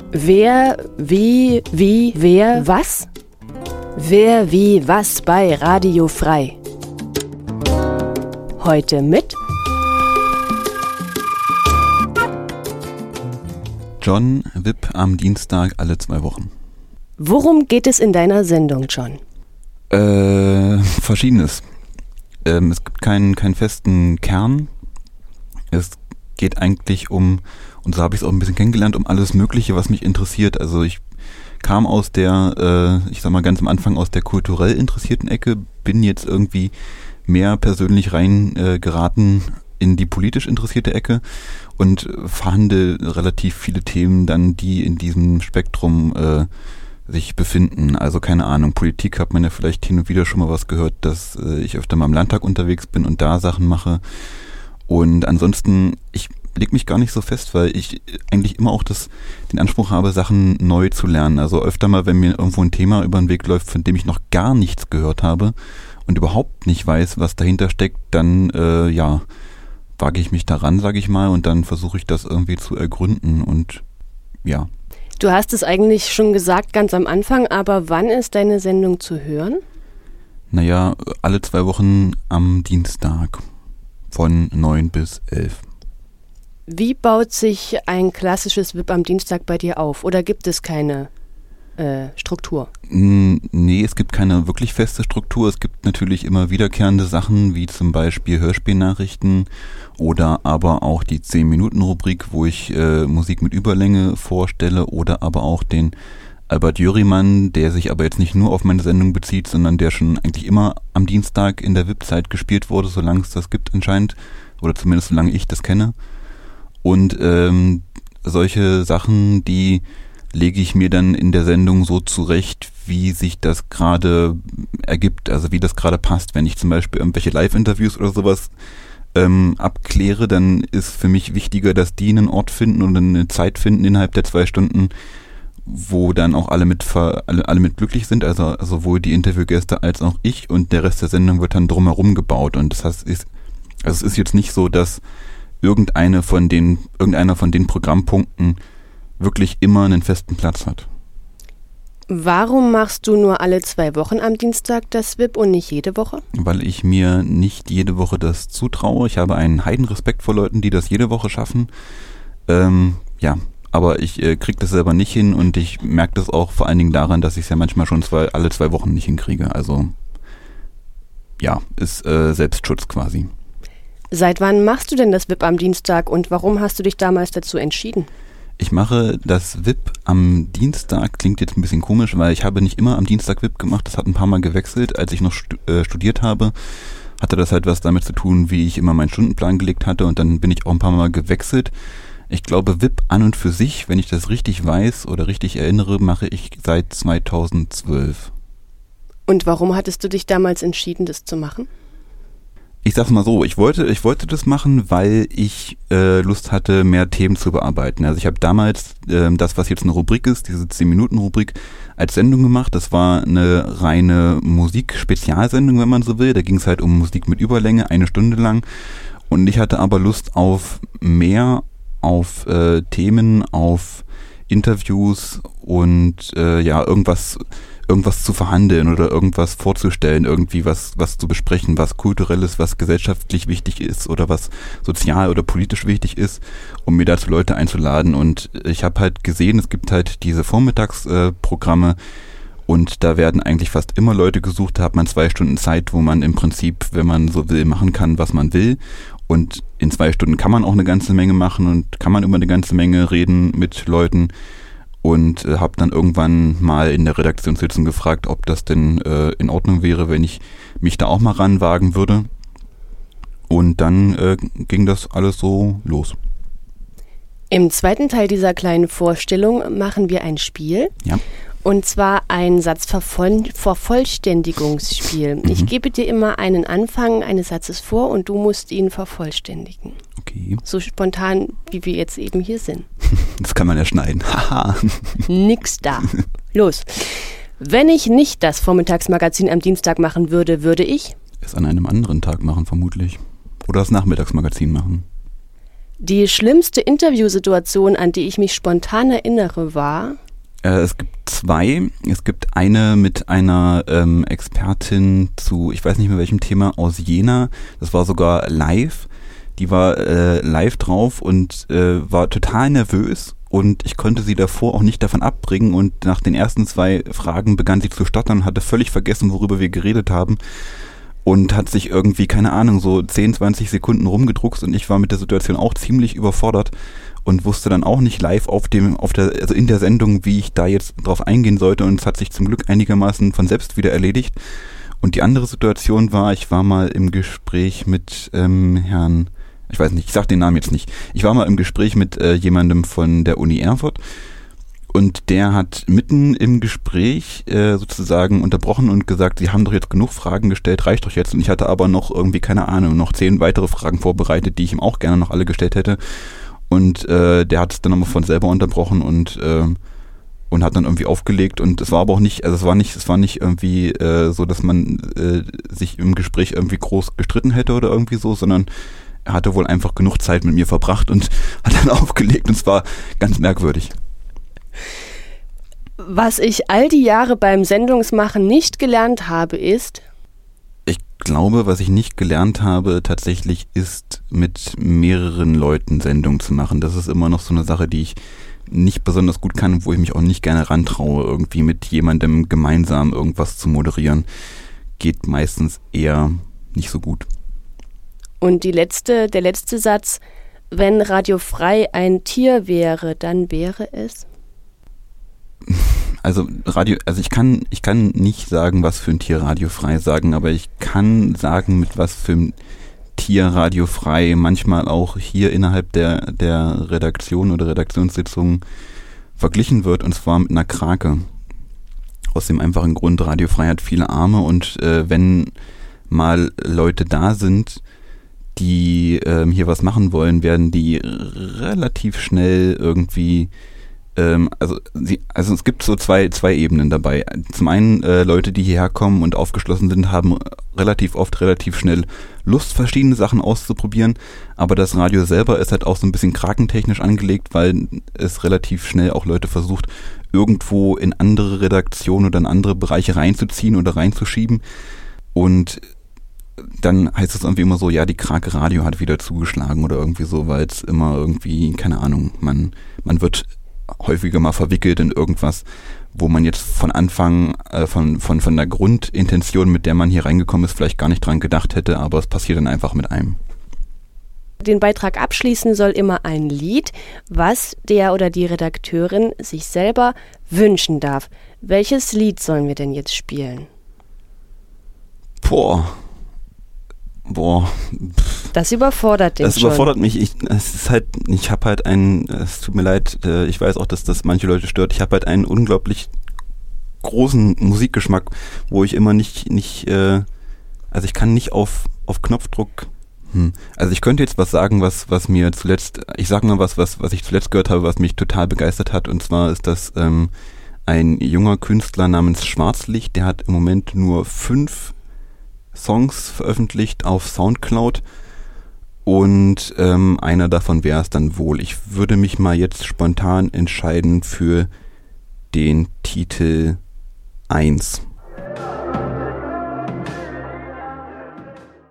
Wer, wie, wer, was? Wer, wie, was bei Radio Frei. Heute mit John VIP am Dienstag alle 2 Wochen. Worum geht es in deiner Sendung, John? Verschiedenes. Es gibt keinen festen Kern. Es geht eigentlich um, und so habe ich es auch ein bisschen kennengelernt, um alles Mögliche, was mich interessiert. Also ich kam aus der, ich sag mal ganz am Anfang aus der kulturell interessierten Ecke, bin jetzt irgendwie mehr persönlich reingeraten in die politisch interessierte Ecke und verhandle relativ viele Themen dann, die in diesem Spektrum sich befinden. Also keine Ahnung, Politik hat man ja vielleicht hin und wieder schon mal was gehört, dass ich öfter mal im Landtag unterwegs bin und da Sachen mache. Und ansonsten, ich lege mich gar nicht so fest, weil ich eigentlich immer auch den Anspruch habe, Sachen neu zu lernen. Also öfter mal, wenn mir irgendwo ein Thema über den Weg läuft, von dem ich noch gar nichts gehört habe und überhaupt nicht weiß, was dahinter steckt, dann wage ich mich daran, sage ich mal, und dann versuche ich das irgendwie zu ergründen und ja. Du hast es eigentlich schon gesagt, ganz am Anfang, aber wann ist deine Sendung zu hören? Naja, alle 2 Wochen am Dienstag von 9 bis 11. Wie baut sich ein klassisches VIP am Dienstag bei dir auf? Oder gibt es keine Struktur? Nee, es gibt keine wirklich feste Struktur. Es gibt natürlich immer wiederkehrende Sachen, wie zum Beispiel Hörspielnachrichten oder aber auch die 10-Minuten-Rubrik, wo ich Musik mit Überlänge vorstelle, oder aber auch den Albert Jörimann, der sich aber jetzt nicht nur auf meine Sendung bezieht, sondern der schon eigentlich immer am Dienstag in der VIP-Zeit gespielt wurde, solange es das gibt anscheinend, oder zumindest solange ich das kenne. Und solche Sachen, die lege ich mir dann in der Sendung so zurecht, wie sich das gerade ergibt, also wie das gerade passt. Wenn ich zum Beispiel irgendwelche Live-Interviews oder sowas abkläre, dann ist für mich wichtiger, dass die einen Ort finden und eine Zeit finden innerhalb der 2 Stunden, wo dann auch alle mit glücklich sind, also sowohl die Interviewgäste als auch ich, und der Rest der Sendung wird dann drumherum gebaut. Und das heißt, es ist jetzt nicht so, dass irgendeiner von den Programmpunkten wirklich immer einen festen Platz hat. Warum machst du nur alle 2 Wochen am Dienstag das VIP und nicht jede Woche? Weil ich mir nicht jede Woche das zutraue. Ich habe einen Heidenrespekt vor Leuten, die das jede Woche schaffen. Aber ich kriege das selber nicht hin, und ich merke das auch vor allen Dingen daran, dass ich es ja manchmal schon alle 2 Wochen nicht hinkriege. Also ja, ist Selbstschutz quasi. Seit wann machst du denn das VIP am Dienstag und warum hast du dich damals dazu entschieden? Ich mache das VIP am Dienstag, klingt jetzt ein bisschen komisch, weil ich habe nicht immer am Dienstag VIP gemacht, das hat ein paar Mal gewechselt. Als ich noch studiert habe, hatte das halt was damit zu tun, wie ich immer meinen Stundenplan gelegt hatte, und dann bin ich auch ein paar Mal gewechselt. Ich glaube, VIP an und für sich, wenn ich das richtig weiß oder richtig erinnere, mache ich seit 2012. Und warum hattest du dich damals entschieden, das zu machen? Ich sag's mal so, ich wollte das machen, weil ich Lust hatte, mehr Themen zu bearbeiten. Also ich habe damals das, was jetzt eine Rubrik ist, diese 10-Minuten-Rubrik, als Sendung gemacht. Das war eine reine Musik-Spezialsendung, wenn man so will. Da ging es halt um Musik mit Überlänge, 1 Stunde lang. Und ich hatte aber Lust auf mehr, auf Themen, auf Interviews und irgendwas zu verhandeln oder irgendwas vorzustellen, irgendwie was zu besprechen, was kulturell ist, was gesellschaftlich wichtig ist oder was sozial oder politisch wichtig ist, um mir dazu Leute einzuladen. Und ich habe halt gesehen, es gibt halt diese Vormittagsprogramme, und da werden eigentlich fast immer Leute gesucht. Da hat man 2 Stunden Zeit, wo man im Prinzip, wenn man so will, machen kann, was man will. Und in 2 Stunden kann man auch eine ganze Menge machen und kann man über eine ganze Menge reden mit Leuten. Und habe dann irgendwann mal in der Redaktionssitzung gefragt, ob das denn in Ordnung wäre, wenn ich mich da auch mal ranwagen würde. Und dann ging das alles so los. Im zweiten Teil dieser kleinen Vorstellung machen wir ein Spiel. Ja. Und zwar ein Satzvervollständigungsspiel. Ich gebe dir immer einen Anfang eines Satzes vor und du musst ihn vervollständigen. Okay. So spontan, wie wir jetzt eben hier sind. Das kann man ja schneiden. Haha. Nix da. Los. Wenn ich nicht das Vormittagsmagazin am Dienstag machen würde, würde ich es an einem anderen Tag machen vermutlich. Oder das Nachmittagsmagazin machen. Die schlimmste Interviewsituation, an die ich mich spontan erinnere, war? Es gibt zwei. Es gibt eine mit einer Expertin zu, ich weiß nicht mehr welchem Thema, aus Jena. Das war sogar live. Die war live drauf und war total nervös. Und ich konnte sie davor auch nicht davon abbringen. Und nach den ersten 2 Fragen begann sie zu stottern, hatte völlig vergessen, worüber wir geredet haben. Und hat sich irgendwie, keine Ahnung, so 10, 20 Sekunden rumgedruckst. Und ich war mit der Situation auch ziemlich überfordert und wusste dann auch nicht live also in der Sendung, wie ich da jetzt drauf eingehen sollte. Und es hat sich zum Glück einigermaßen von selbst wieder erledigt. Und die andere Situation war, ich war mal im Gespräch mit Herrn, ich weiß nicht, ich sag den Namen jetzt nicht. Ich war mal im Gespräch mit jemandem von der Uni Erfurt. Und der hat mitten im Gespräch sozusagen unterbrochen und gesagt, Sie haben doch jetzt genug Fragen gestellt, reicht doch jetzt. Und ich hatte aber noch irgendwie, keine Ahnung, noch 10 weitere Fragen vorbereitet, die ich ihm auch gerne noch alle gestellt hätte. Und der hat es dann nochmal von selber unterbrochen und hat dann irgendwie aufgelegt. Und es war aber auch nicht, also es war nicht irgendwie so, dass man sich im Gespräch irgendwie groß gestritten hätte oder irgendwie so, sondern er hatte wohl einfach genug Zeit mit mir verbracht und hat dann aufgelegt. Und es war ganz merkwürdig. Was ich all die Jahre beim Sendungsmachen nicht gelernt habe, ist? Ich glaube, was ich nicht gelernt habe tatsächlich ist, mit mehreren Leuten Sendungen zu machen. Das ist immer noch so eine Sache, die ich nicht besonders gut kann, wo ich mich auch nicht gerne rantraue, irgendwie mit jemandem gemeinsam irgendwas zu moderieren. Geht meistens eher nicht so gut. Und der letzte Satz, wenn Radio Frei ein Tier wäre, dann wäre es? Also ich kann nicht sagen, was für ein Tier Radio Frei sagen, aber ich kann sagen, mit was für ein Tier Radio Frei manchmal auch hier innerhalb der Redaktion oder Redaktionssitzung verglichen wird, und zwar mit einer Krake. Aus dem einfachen Grund, Radio Frei hat viele Arme und wenn mal Leute da sind, die hier was machen wollen, werden die relativ schnell irgendwie also es gibt so zwei Ebenen dabei. Zum einen Leute, die hierher kommen und aufgeschlossen sind, haben relativ oft relativ schnell Lust, verschiedene Sachen auszuprobieren, aber das Radio selber ist halt auch so ein bisschen krakentechnisch angelegt, weil es relativ schnell auch Leute versucht, irgendwo in andere Redaktionen oder in andere Bereiche reinzuziehen oder reinzuschieben, und dann heißt es irgendwie immer so, ja, die Krake Radio hat wieder zugeschlagen oder irgendwie so, weil es immer irgendwie, keine Ahnung, man wird häufiger mal verwickelt in irgendwas, wo man jetzt von Anfang, von der Grundintention, mit der man hier reingekommen ist, vielleicht gar nicht dran gedacht hätte, aber es passiert dann einfach mit einem. Den Beitrag abschließen soll immer ein Lied, was der oder die Redakteurin sich selber wünschen darf. Welches Lied sollen wir denn jetzt spielen? Boah. Das überfordert den schon. Das überfordert mich. Es tut mir leid, ich weiß auch, dass das manche Leute stört. Ich habe halt einen unglaublich großen Musikgeschmack, wo ich immer nicht, also ich kann nicht auf Knopfdruck. Also ich könnte jetzt was sagen, was mir zuletzt, ich sag mal was ich zuletzt gehört habe, was mich total begeistert hat, und zwar ist das ein junger Künstler namens Schwarzlicht, der hat im Moment nur 5 Songs veröffentlicht auf Soundcloud, und einer davon wäre es dann wohl. Ich würde mich mal jetzt spontan entscheiden für den Titel 1.